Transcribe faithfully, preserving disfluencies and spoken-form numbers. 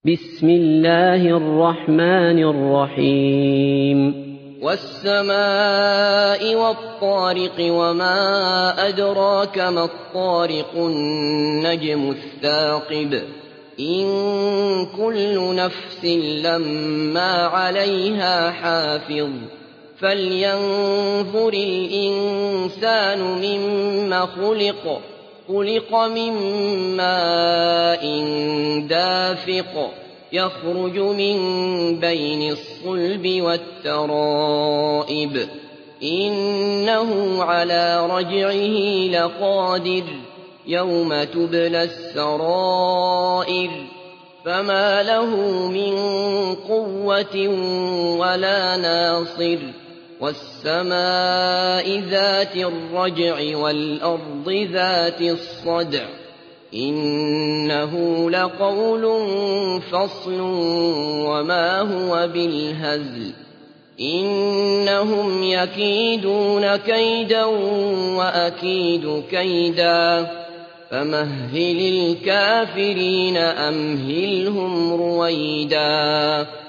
بسم الله الرحمن الرحيم والسماء والطارق وما أدراك ما الطارق النجم الثاقب إن كل نفس لما عليها حافظ فلينظر الإنسان مما خلق خلق من ماء دافق يخرج من بين الصلب والترائب إنه على رجعه لقادر يوم تبلى السرائر فما له من قوة ولا ناصر والسماء ذات الرجع والأرض ذات الصدع إنه لقول فصل وما هو بالهزل إنهم يكيدون كيدا وأكيد كيدا فمهل الكافرين أمهلهم رويدا